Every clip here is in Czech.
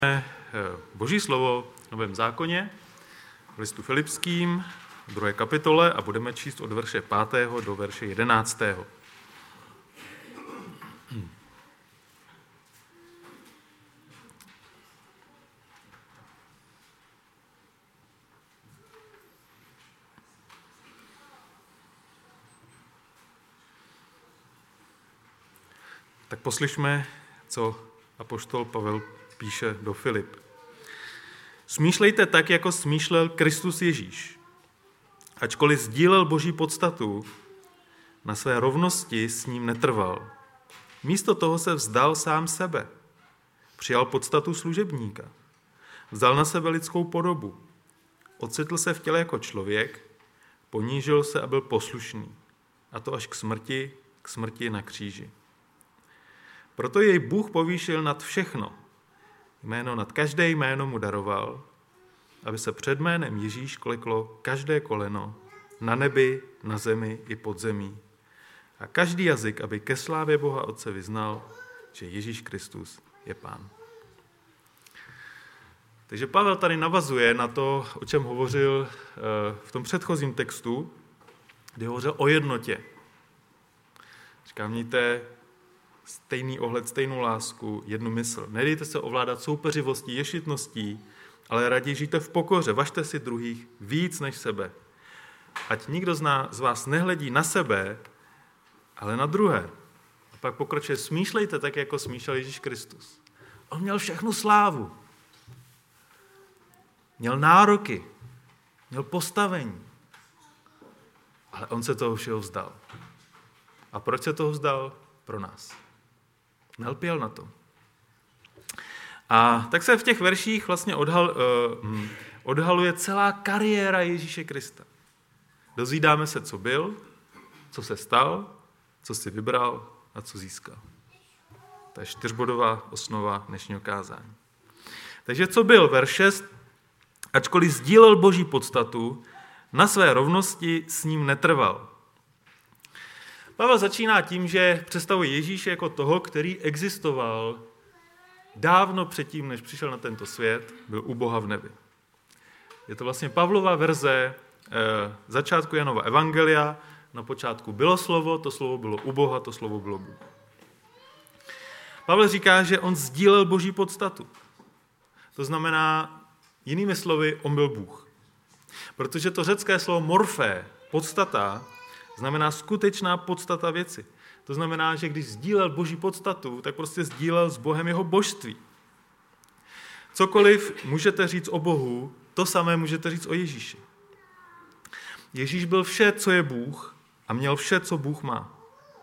Boží slovo v Novém zákoně, v listu Filipským, v 2. kapitole a budeme číst od verše 5. do verše 11. Tak poslyšme, co apoštol Pavel píše do Filip. Smýšlejte tak, jako smýšlel Kristus Ježíš. Ačkoliv sdílel Boží podstatu, na své rovnosti s ním netrval. Místo toho se vzdal sám sebe. Přijal podstatu služebníka. Vzal na sebe lidskou podobu. Ocitl se v těle jako člověk, ponížil se a byl poslušný. A to až k smrti na kříži. Proto jej Bůh povýšil nad všechno. Jméno nad každé jméno mu daroval, aby se před jménem Ježíš kleklo každé koleno na nebi, na zemi i pod zemí. A každý jazyk, aby ke slávě Boha Otce vyznal, že Ježíš Kristus je Pán. Takže Pavel tady navazuje na to, o čem hovořil v tom předchozím textu, kdy hovořil o jednotě. Říká, mějte stejný ohled, stejnou lásku, jednu mysl. Nedejte se ovládat soupeřivostí, ješitností, ale raději žijte v pokoře, važte si druhých víc než sebe. Ať nikdo z vás nehledí na sebe, ale na druhé. A pak pokračuje, smýšlejte tak, jako smýšlel Ježíš Kristus. On měl všechnu slávu. Měl nároky. Měl postavení. Ale on se toho všeho vzdal. A proč se toho vzdal? Pro nás. Nelpěl na to. A tak se v těch verších vlastně odhaluje celá kariéra Ježíše Krista. Dozvídáme se, co byl, co se stal, co si vybral a co získal. To je 4bodová osnova dnešního kázání. Takže co byl? Verš 6. Ačkoliv sdílel Boží podstatu, na své rovnosti s ním netrval. Pavel začíná tím, že představuje Ježíše jako toho, který existoval dávno předtím, než přišel na tento svět, byl u Boha v nebi. Je to vlastně Pavlova verze začátku Janova evangelia. Na počátku bylo slovo, to slovo bylo u Boha, to slovo bylo Bůh. Pavel říká, že on sdílel Boží podstatu. To znamená, jinými slovy, on byl Bůh. Protože to řecké slovo morfé, podstata, znamená skutečná podstata věci. To znamená, že když sdílel Boží podstatu, tak prostě sdílel s Bohem jeho božství. Cokoliv můžete říct o Bohu, to samé můžete říct o Ježíši. Ježíš byl vše, co je Bůh, a měl vše, co Bůh má.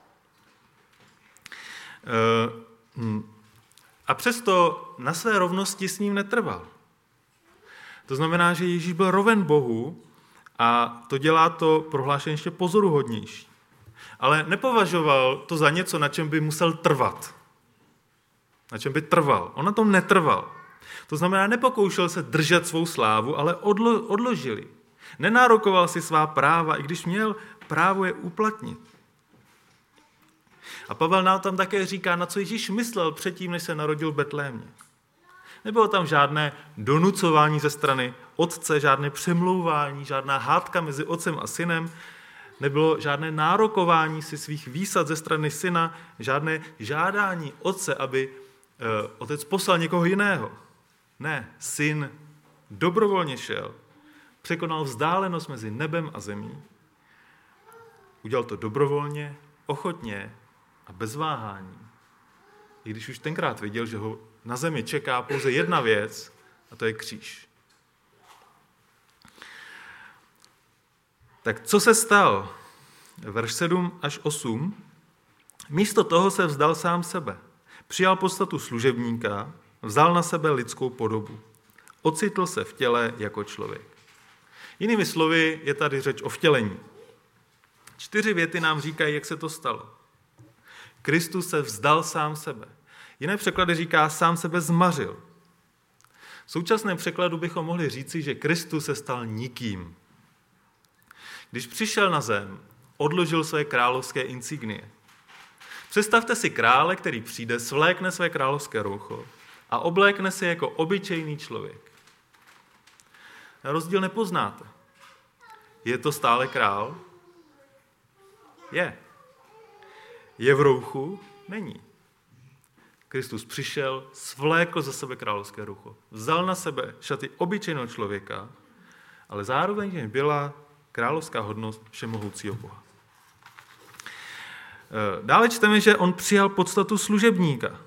A přesto na své rovnosti s ním netrval. To znamená, že Ježíš byl roven Bohu a to dělá to prohlášení ještě pozoruhodnější. Ale nepovažoval to za něco, na čem by musel trvat. Na čem by trval. On na tom netrval. To znamená, nepokoušel se držet svou slávu, ale odložili. Nenárokoval si svá práva, i když měl právo je uplatnit. A Pavel nám tam také říká, na co Ježíš myslel předtím, než se narodil v Betlémě. Nebylo tam žádné donucování ze strany otce, žádné přemlouvání, žádná hádka mezi otcem a synem, nebylo žádné nárokování si svých výsad ze strany syna, žádné žádání otce, aby otec poslal někoho jiného. Ne, syn dobrovolně šel, překonal vzdálenost mezi nebem a zemí, udělal to dobrovolně, ochotně a bez váhání. I když už tenkrát viděl, že ho na zemi čeká pouze jedna věc, a to je kříž. Tak co se stalo? Verš 7 až 8. Místo toho se vzdal sám sebe. Přijal podstatu služebníka, vzal na sebe lidskou podobu. Ocitl se v těle jako člověk. Jinými slovy je tady řeč o vtělení. 4 věty nám říkají, jak se to stalo. Kristus se vzdal sám sebe. Jiné překlady říká, sám sebe zmařil. V současném překladu bychom mohli říci, že Kristus se stal nikým. Když přišel na zem, odložil své královské insignie. Představte si krále, který přijde, svlékne své královské roucho, a oblékne se jako obyčejný člověk. Rozdíl nepoznáte. Je to stále král? Je. Je v rouchu? Není. Kristus přišel, svlékl za sebe královské roucho, vzal na sebe šaty obyčejného člověka, ale zároveň byla královská hodnost všemohoucího Boha. Dále čteme, že on přijal podstatu služebníka.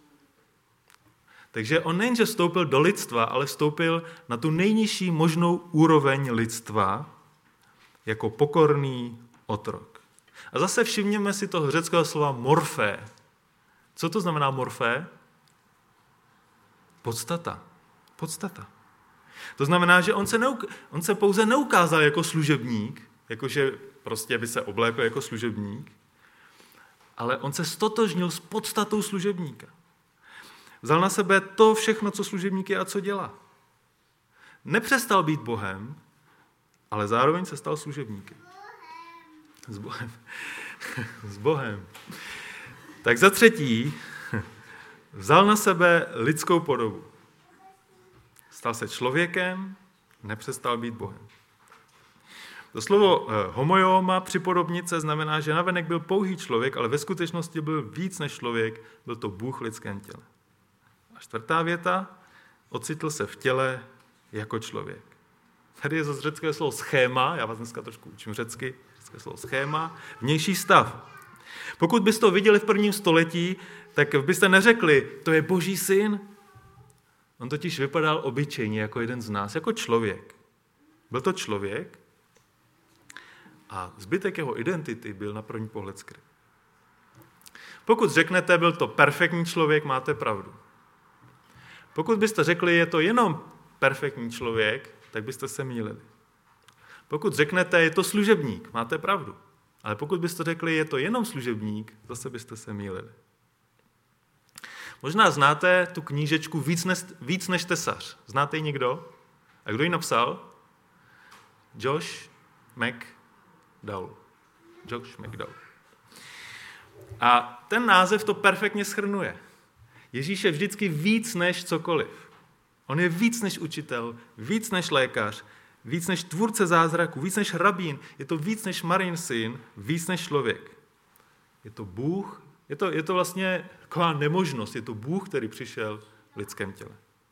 Takže on nejenže vstoupil do lidstva, ale vstoupil na tu nejnižší možnou úroveň lidstva jako pokorný otrok. A zase všimněme si toho řeckého slova morfé. Co to znamená morfé? Podstata. Podstata. To znamená, že on se pouze neukázal jako služebník, jakože prostě by se oblékl jako služebník, ale on se stotožnil s podstatou služebníka. Vzal na sebe to všechno, co služebník je a co dělá. Nepřestal být Bohem, ale zároveň se stal služebníkem. S Bohem. S Bohem. Tak za třetí, vzal na sebe lidskou podobu. Stal se člověkem, nepřestal být Bohem. To slovo homoioma, připodobnit se, znamená, že navenek byl pouhý člověk, ale ve skutečnosti byl víc než člověk, byl to Bůh v lidském těle. A čtvrtá věta, ocitl se v těle jako člověk. Tady je zase řecké slovo schéma, já vás dneska trošku učím řecky, řecké slovo schéma, vnější stav. Pokud byste to viděli v prvním století, tak byste neřekli, to je Boží syn. On totiž vypadal obyčejně jako jeden z nás, jako člověk. Byl to člověk a zbytek jeho identity byl na první pohled skryt. Pokud řeknete, byl to perfektní člověk, máte pravdu. Pokud byste řekli, je to jenom perfektní člověk, tak byste se mýlili. Pokud řeknete, je to služebník, máte pravdu. Ale pokud byste řekli, je to jenom služebník, zase byste se mýlili. Možná znáte tu knížečku Víc než tesař. Znáte ji někdo? A kdo ji napsal? Josh McDowell. A ten název to perfektně shrnuje. Ježíš je vždycky víc než cokoliv. On je víc než učitel, víc než lékař, víc než tvůrce zázraků, víc než rabín, je to víc než Marin syn, víc než člověk. Je to Bůh, je to vlastně taková nemožnost, je to Bůh, který přišel v lidském těle.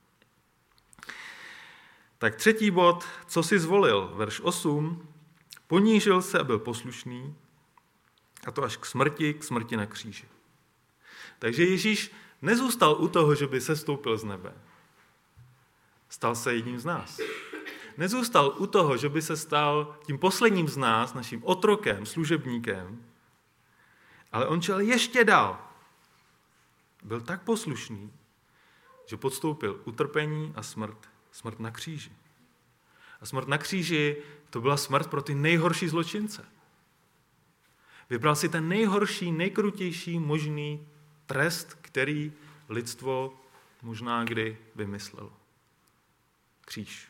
Tak třetí bod, co si zvolil, verš 8, ponížil se a byl poslušný, a to až k smrti na kříži. Takže Ježíš nezůstal u toho, že by sestoupil z nebe. Stal se jedním z nás. Nezůstal u toho, že by se stal tím posledním z nás, naším otrokem, služebníkem, ale on šel ještě dál. Byl tak poslušný, že podstoupil utrpení a smrt na kříži. A smrt na kříži, to byla smrt pro ty nejhorší zločince. Vybral si ten nejhorší, nejkrutější možný trest, který lidstvo možná kdy vymyslelo. Kříž.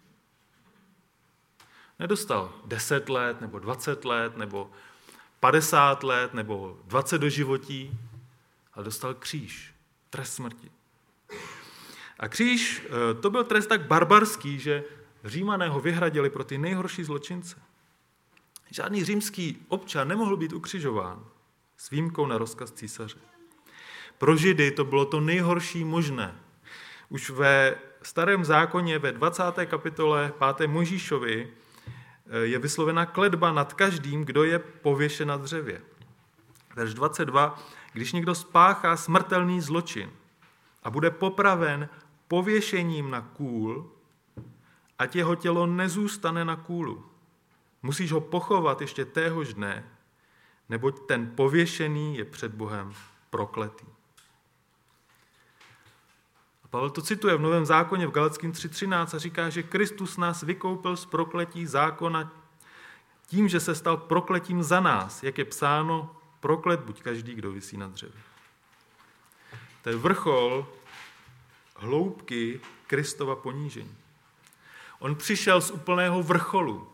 Nedostal 10 let, nebo 20 let, nebo 50 let, nebo 20 doživotí, ale dostal kříž. Trest smrti. A kříž, to byl trest tak barbarský, že Římané ho vyhradili pro ty nejhorší zločince. Žádný římský občan nemohl být ukřižován s výjimkou na rozkaz císaře. Pro Židy to bylo to nejhorší možné. Už ve Starém zákoně ve 20. kapitole 5. Mojžíšovi je vyslovena kletba nad každým, kdo je pověšen na dřevě. Verš 22. Když někdo spáchá smrtelný zločin a bude popraven pověšením na kůl, ať jeho tělo nezůstane na kůlu. Musíš ho pochovat ještě téhož dne, neboť ten pověšený je před Bohem prokletý. A Pavel to cituje v Novém zákoně v Galackým 3.13 a říká, že Kristus nás vykoupil z prokletí zákona tím, že se stal prokletím za nás, jak je psáno, proklet buď každý, kdo visí na dřevě. To je vrchol hloubky Kristova ponížení. On přišel z úplného vrcholu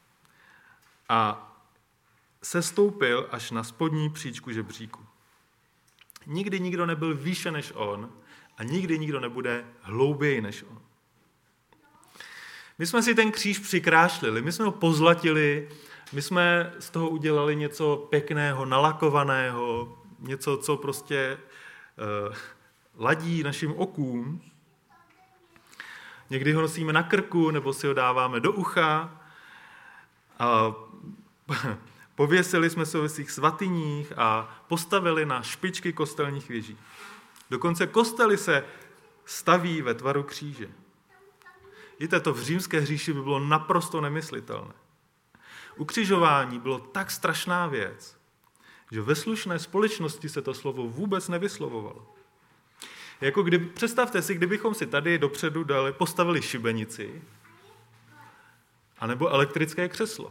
a sestoupil až na spodní příčku žebříku. Nikdy nikdo nebyl výše než on a nikdy nikdo nebude hlouběji než on. My jsme si ten kříž přikrášlili, my jsme ho pozlatili, my jsme z toho udělali něco pěkného, nalakovaného, něco, co prostě ladí našim okům. Někdy ho nosíme na krku, nebo si ho dáváme do ucha. A pověsili jsme se ve svých svatyních a postavili na špičky kostelních věží. Dokonce kostely se staví ve tvaru kříže. Víte, to v římské říši by bylo naprosto nemyslitelné. Ukřižování bylo tak strašná věc, že ve slušné společnosti se to slovo vůbec nevyslovovalo. Jako představte si, kdybychom si tady dopředu postavili šibenici anebo elektrické křeslo.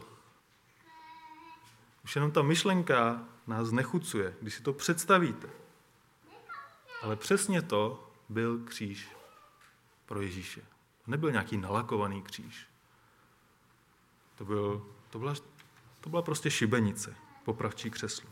Už jenom ta myšlenka nás znechucuje, když si to představíte. Ale přesně to byl kříž pro Ježíše. Nebyl nějaký nalakovaný kříž. To byla prostě šibenice, popravčí křeslo.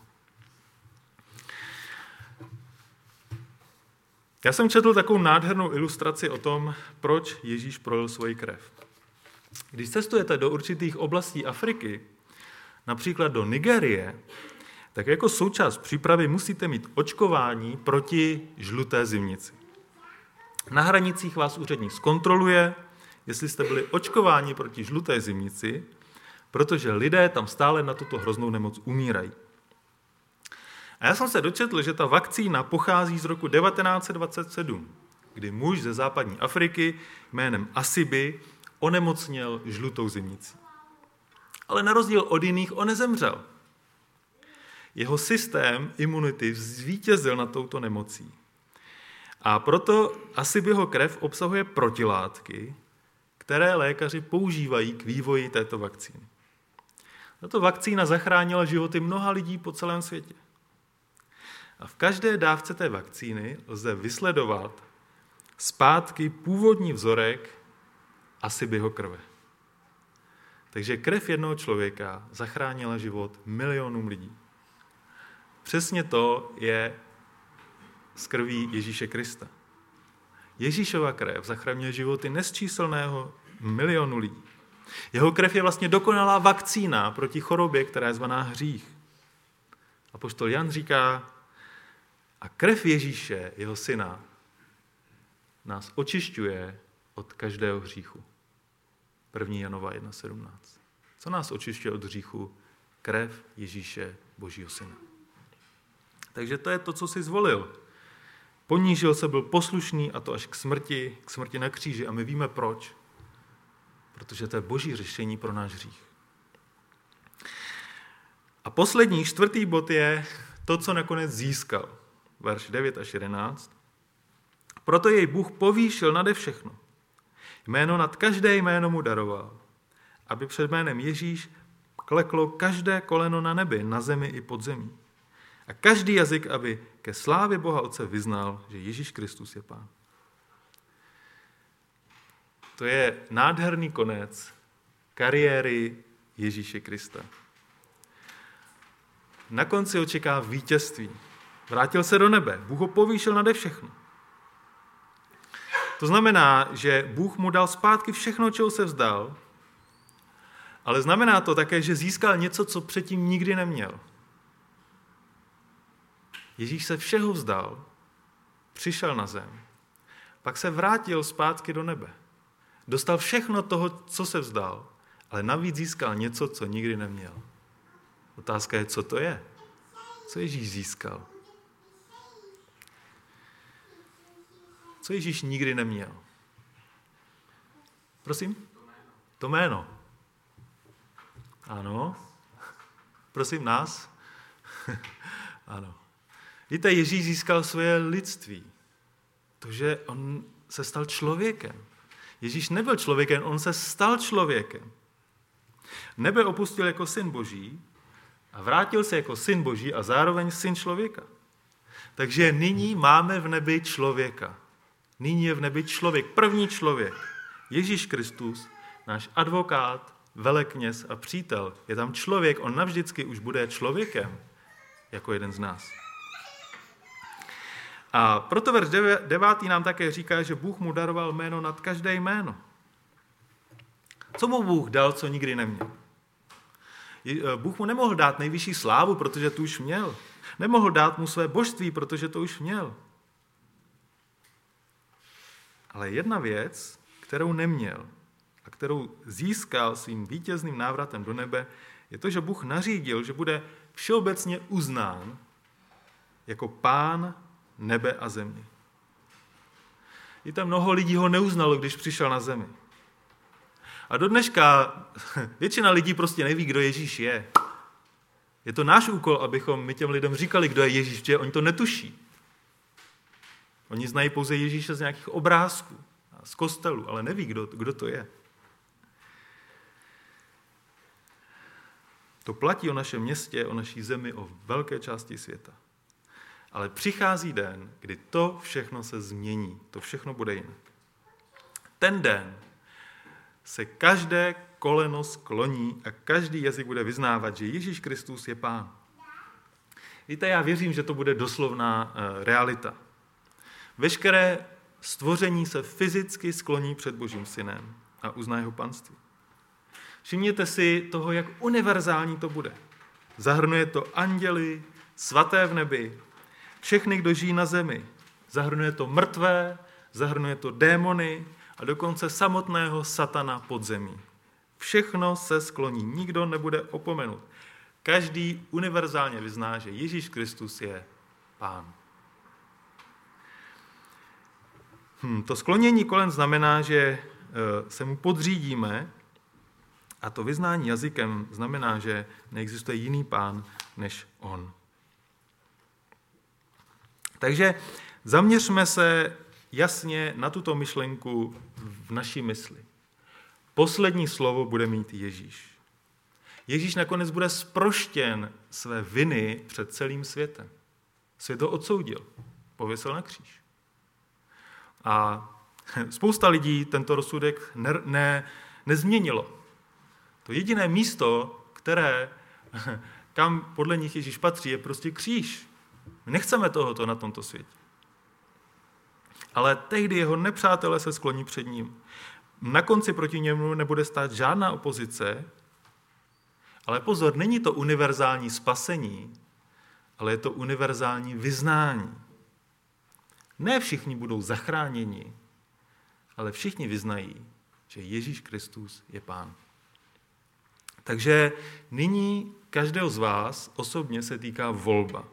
Já jsem četl takovou nádhernou ilustraci o tom, proč Ježíš prolil svoji krev. Když cestujete do určitých oblastí Afriky, například do Nigérie, tak jako součást přípravy musíte mít očkování proti žluté zimnici. Na hranicích vás úředník zkontroluje, jestli jste byli očkováni proti žluté zimnici, protože lidé tam stále na tuto hroznou nemoc umírají. A já jsem se dočetl, že ta vakcína pochází z roku 1927, kdy muž ze západní Afriky jménem Asibi onemocněl žlutou zimnicí. Ale na rozdíl od jiných on nezemřel. Jeho systém imunity zvítězil nad touto nemocí. A proto Asibiho krev obsahuje protilátky, které lékaři používají k vývoji této vakcíny. Tato vakcína zachránila životy mnoha lidí po celém světě. A v každé dávce té vakcíny lze vysledovat zpátky původní vzorek Asibiho krve. Takže krev jednoho člověka zachránila život milionům lidí. Přesně to je z krví Ježíše Krista. Ježíšova krev zachraňuje životy nesčíselného milionu lidí. Jeho krev je vlastně dokonalá vakcína proti chorobě, která je zvaná hřích. Apoštol Jan říká, a krev Ježíše, jeho syna, nás očišťuje od každého hříchu. 1. Janova 1.17. Co nás očišťuje od hříchu? Krev Ježíše, Božího syna. Takže to je to, co si zvolil. Ponížil se, byl poslušný a to až k smrti na kříži. A my víme proč. Protože to je Boží řešení pro náš hřích. A poslední, 4. bod je to, co nakonec získal. Verš 9 až 11. Proto jej Bůh povýšil nade všechno. Jméno nad každé jméno mu daroval, aby před jménem Ježíš kleklo každé koleno na nebi, na zemi i pod zemí. A každý jazyk, aby ke slávě Boha Otce vyznal, že Ježíš Kristus je Pán. To je nádherný konec kariéry Ježíše Krista. Na konci očeká vítězství. Vrátil se do nebe. Bůh ho povýšil nade všechno. To znamená, že Bůh mu dal zpátky všechno, čeho se vzdal, ale znamená to také, že získal něco, co předtím nikdy neměl. Ježíš se všeho vzdal, přišel na zem, pak se vrátil zpátky do nebe. Dostal všechno toho, co se vzdal, ale navíc získal něco, co nikdy neměl. Otázka je, co to je? Co Ježíš získal? Co Ježíš nikdy neměl? Prosím? To jméno. Ano. Prosím, nás? Ano. Víte, Ježíš získal svoje lidství. To, že on se stal člověkem. Ježíš nebyl člověkem, on se stal člověkem. Nebe opustil jako syn Boží a vrátil se jako syn Boží a zároveň syn člověka. Takže nyní máme v nebi člověka. Nyní je v nebi člověk, první člověk. Ježíš Kristus, náš advokát, velekněz a přítel. Je tam člověk, on navždycky už bude člověkem, jako jeden z nás. A proto verš 9. nám také říká, že Bůh mu daroval jméno nad každé jméno. Co mu Bůh dal, co nikdy neměl? Bůh mu nemohl dát nejvyšší slávu, protože tu už měl. Nemohl dát mu své božství, protože to už měl. Ale jedna věc, kterou neměl a kterou získal svým vítězným návratem do nebe, je to, že Bůh nařídil, že bude všeobecně uznán jako Pán nebe a země. Víte, mnoho lidí ho neuznalo, když přišel na zemi. A do dneška většina lidí prostě neví, kdo Ježíš je. Je to náš úkol, abychom my těm lidem říkali, kdo je Ježíš, protože oni to netuší. Oni znají pouze Ježíše z nějakých obrázků, z kostelů, ale neví, kdo to je. To platí o našem městě, o naší zemi, o velké části světa. Ale přichází den, kdy to všechno se změní, to všechno bude jinak. Ten den se každé koleno skloní a každý jazyk bude vyznávat, že Ježíš Kristus je Pán. Víte, já věřím, že to bude doslovná realita. Veškeré stvoření se fyzicky skloní před Božím synem a uzná jeho panství. Všimněte si toho, jak univerzální to bude. Zahrnuje to anděly, svaté v nebi, všechny, kdo žijí na zemi. Zahrnuje to mrtvé, zahrnuje to démony a dokonce samotného satana pod zemí. Všechno se skloní, nikdo nebude opomenut. Každý univerzálně vyzná, že Ježíš Kristus je Pán. To sklonění kolen znamená, že se mu podřídíme, a to vyznání jazykem znamená, že neexistuje jiný Pán než on. Takže zaměřme se jasně na tuto myšlenku v naší mysli. Poslední slovo bude mít Ježíš. Ježíš nakonec bude zproštěn své viny před celým světem. Svět ho odsoudil, pověsil na kříž. A spousta lidí tento rozsudek nezměnilo. To jediné místo, kam podle nich Ježíš patří, je prostě kříž. My nechceme tohoto na tomto světě. Ale tehdy jeho nepřátelé se skloní před ním. Na konci proti němu nebude stát žádná opozice, ale pozor, není to univerzální spasení, ale je to univerzální vyznání. Ne všichni budou zachráněni, ale všichni vyznají, že Ježíš Kristus je Pán. Takže nyní každého z vás osobně se týká volba.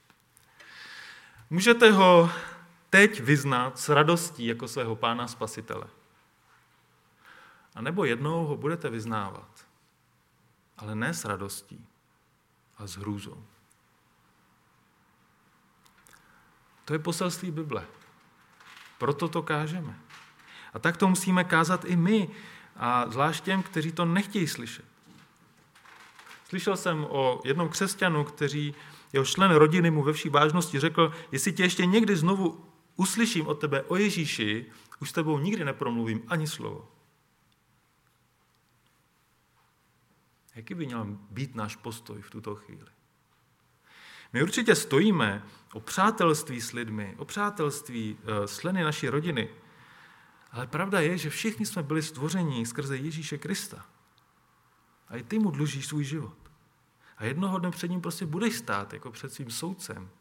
Můžete ho teď vyznat s radostí jako svého Pána Spasitele. A nebo jednou ho budete vyznávat, ale ne s radostí, a s hrůzou. To je poselství Bible. Proto to kážeme. A tak to musíme kázat i my, a zvlášť těm, kteří to nechtějí slyšet. Slyšel jsem o jednom křesťanu, jeho člen rodiny mu ve vší vážnosti řekl, jestli tě ještě někdy znovu uslyším od tebe o Ježíši, už s tebou nikdy nepromluvím ani slovo. Jaký by měl být náš postoj v tuto chvíli? My určitě stojíme o přátelství s lidmi, o přátelství s členy naší rodiny, ale pravda je, že všichni jsme byli stvořeni skrze Ježíše Krista. A i ty mu dlužíš svůj život. A jednoho dne před ním prostě budeš stát jako před svým soudcem.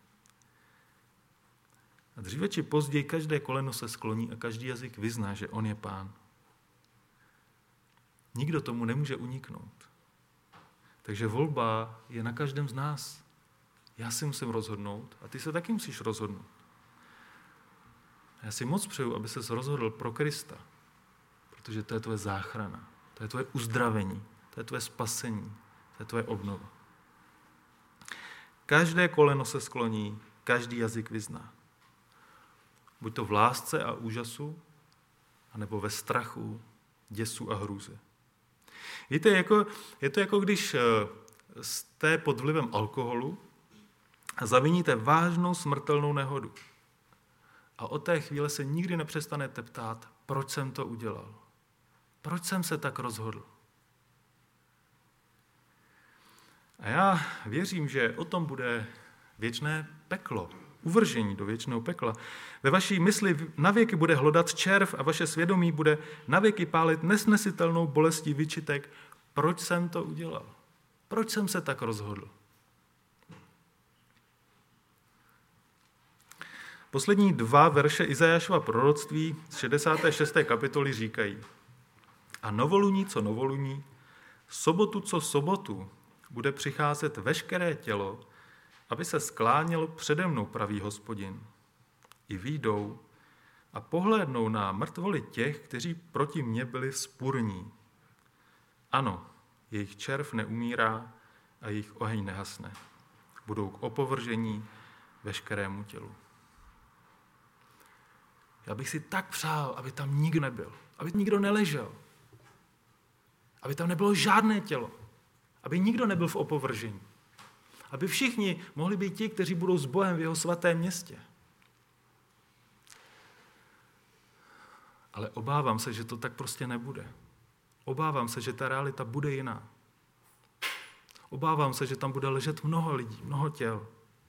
A dříve či později každé koleno se skloní a každý jazyk vyzná, že on je Pán. Nikdo tomu nemůže uniknout. Takže volba je na každém z nás. Já si musím rozhodnout a ty se taky musíš rozhodnout. Já si moc přeju, aby ses rozhodl pro Krista, protože to je tvoje záchrana, to je tvoje uzdravení, to je tvoje spasení, to je tvoje obnova. Každé koleno se skloní, každý jazyk vyzná. Buď to v lásce a úžasu, anebo ve strachu, děsu a hrůze. Víte, je to jako když jste pod vlivem alkoholu a zaviníte vážnou smrtelnou nehodu. A od té chvíle se nikdy nepřestanete ptát, proč jsem to udělal. Proč jsem se tak rozhodl. A já věřím, že o tom bude věčné peklo uvržení do věčného pekla. Ve vaší mysli navěky bude hlodat červ a vaše svědomí bude navěky pálit nesnesitelnou bolestí výčitek. Proč jsem to udělal? Proč jsem se tak rozhodl? Poslední 2 verše Izajášova proroctví z 66. kapitoly říkají: A novoluní, co novoluní, sobotu, co sobotu, bude přicházet veškeré tělo, aby se sklánělo přede mnou, praví Hospodin. I výjdou a pohlédnou na mrtvoly těch, kteří proti mně byli vzpurní. Ano, jejich červ neumírá a jejich oheň nehasne. Budou k opovržení veškerému tělu. Já bych si tak přál, aby tam nikdo nebyl, aby nikdo neležel, aby tam nebylo žádné tělo, aby nikdo nebyl v opovržení, aby všichni mohli být ti, kteří budou s Bohem v jeho svatém městě. Ale obávám se, že to tak prostě nebude. Obávám se, že ta realita bude jiná. Obávám se, že tam bude ležet mnoho lidí, mnoho těl.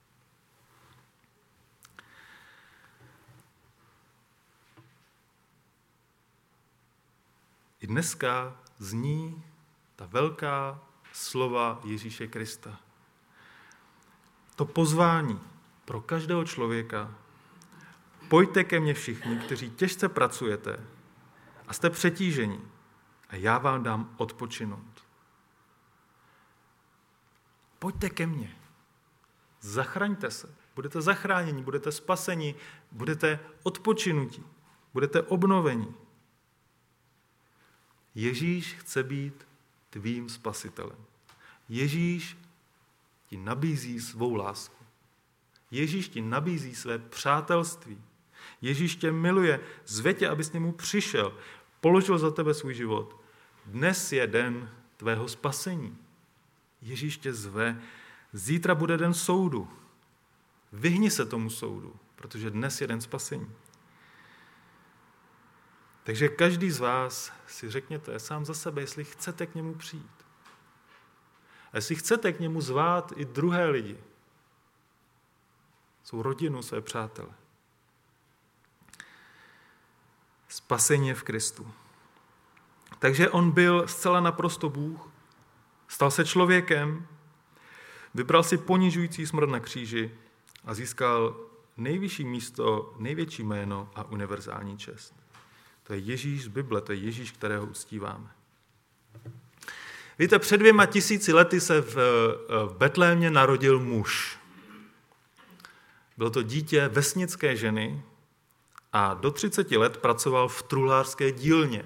I dneska zní ta velká slova Ježíše Krista. To pozvání pro každého člověka: pojďte ke mně všichni, kteří těžce pracujete a jste přetíženi, a já vám dám odpočinout. Pojďte ke mně. Zachraňte se. Budete zachráněni, budete spaseni, budete odpočinutí, budete obnoveni. Ježíš chce být tvým spasitelem. Ježíš ti nabízí svou lásku. Ježíš ti nabízí své přátelství. Ježíš tě miluje, zve tě, abys k němu přišel, položil za tebe svůj život. Dnes je den tvého spasení. Ježíš tě zve, zítra bude den soudu. Vyhni se tomu soudu, protože dnes je den spasení. Takže každý z vás si řekněte sám za sebe, jestli chcete k němu přijít. A jestli chcete k němu zvát i druhé lidi, svou rodinu, své přátele. Spasení je v Kristu. Takže on byl zcela naprosto Bůh, stal se člověkem, vybral si ponižující smrt na kříži a získal nejvyšší místo, největší jméno a univerzální čest. To je Ježíš z Bible, to je Ježíš, kterého uctíváme. Víte, před 2000 lety se v Betlémě narodil muž. Bylo to dítě vesnické ženy a do 30 let pracoval v truhlářské dílně.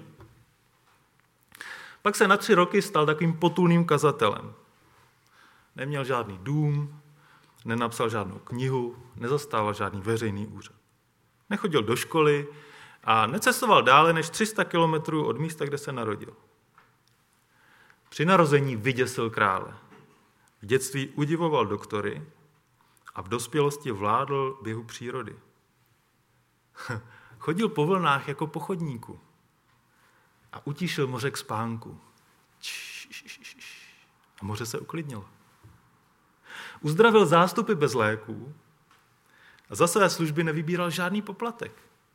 Pak se na 3 roky stal takovým potulným kazatelem. Neměl žádný dům, nenapsal žádnou knihu, nezastával žádný veřejný úřad. Nechodil do školy a necestoval dále než 300 kilometrů od místa, kde se narodil. Při narození vyděsil krále. V dětství udivoval doktory a v dospělosti vládl běhu přírody. Chodil po vlnách jako po chodníku a utišil moře k spánku. A moře se uklidnilo. Uzdravil zástupy bez léků a za své služby nevybíral žádný poplatek.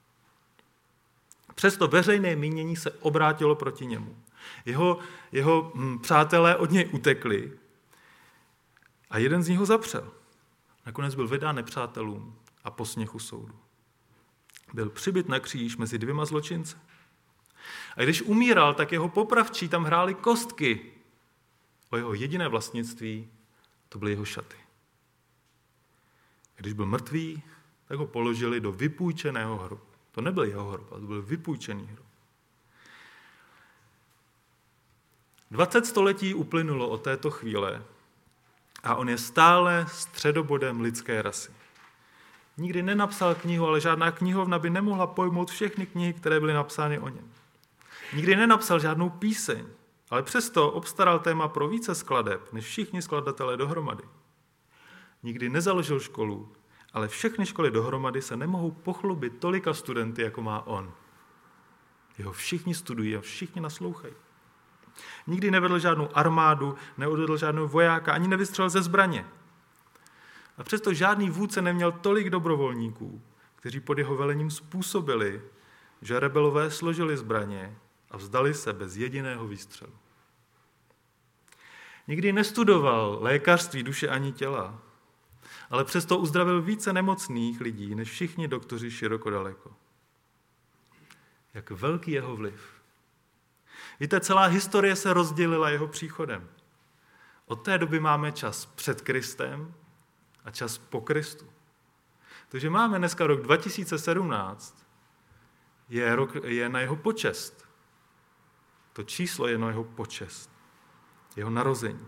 Přesto veřejné mínění se obrátilo proti němu. Jeho přátelé od něj utekli a jeden z nich ho zapřel. Nakonec byl vydán nepřátelům a po směchu soudu. Byl přibyt na kříž mezi 2 zločinci. A když umíral, tak jeho popravčí tam hráli kostky o jeho jediné vlastnictví, to byly jeho šaty. Když byl mrtvý, tak ho položili do vypůjčeného hrobu. To nebyl jeho hrob, ale to byl vypůjčený hrob. 20 století uplynulo od této chvíle a on je stále středobodem lidské rasy. Nikdy nenapsal knihu, ale žádná knihovna by nemohla pojmout všechny knihy, které byly napsány o něm. Nikdy nenapsal žádnou píseň, ale přesto obstaral téma pro více skladeb, než všichni skladatelé dohromady. Nikdy nezaložil školu, ale všechny školy dohromady se nemohou pochlubit tolika studenty, jako má on. Jeho všichni studují a všichni naslouchají. Nikdy nevedl žádnou armádu, neodvedl žádnou vojáka, ani nevystřelil ze zbraně. A přesto žádný vůdce neměl tolik dobrovolníků, kteří pod jeho velením způsobili, že rebelové složili zbraně a vzdali se bez jediného výstřelu. Nikdy nestudoval lékařství duše ani těla, ale přesto uzdravil více nemocných lidí, než všichni doktoři široko daleko. Jak velký jeho vliv. Víte, celá historie se rozdělila jeho příchodem. Od té doby máme čas před Kristem a čas po Kristu. Takže máme dneska rok 2017, je na jeho počest. To číslo je na jeho počest, jeho narození.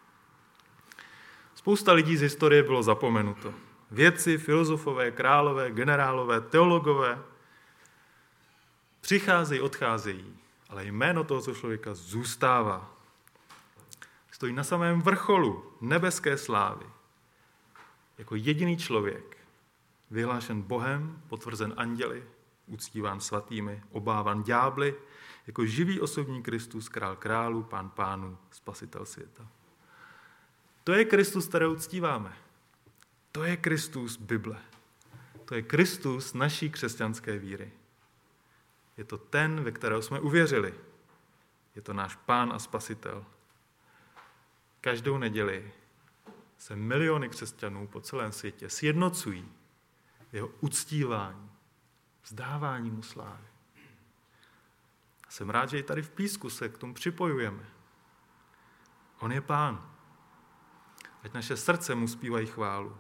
Spousta lidí z historie bylo zapomenuto. Vědci, filozofové, králové, generálové, teologové přicházejí, odcházejí, ale jméno toho člověka zůstává. Stojí na samém vrcholu nebeské slávy. Jako jediný člověk, vyhlášen Bohem, potvrzen anděli, uctíván svatými, obávan ďábly, jako živý osobní Kristus, král králů, pán pánů, spasitel světa. To je Kristus, kterého uctíváme. To je Kristus Bible. To je Kristus naší křesťanské víry. Je to ten, ve kterého jsme uvěřili. Je to náš pán a spasitel. Každou neděli se miliony křesťanů po celém světě sjednocují v jeho uctívání, vzdávání mu slávy. Jsem rád, že i tady v Písku se k tomu připojujeme. On je pán. Ať naše srdce mu zpívají chválu.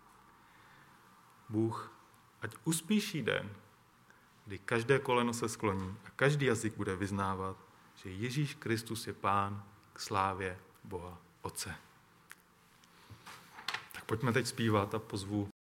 Bůh, ať uspíší den, kdy každé koleno se skloní a každý jazyk bude vyznávat, že Ježíš Kristus je pán k slávě Boha Otce. Tak pojďme teď zpívat a pozvu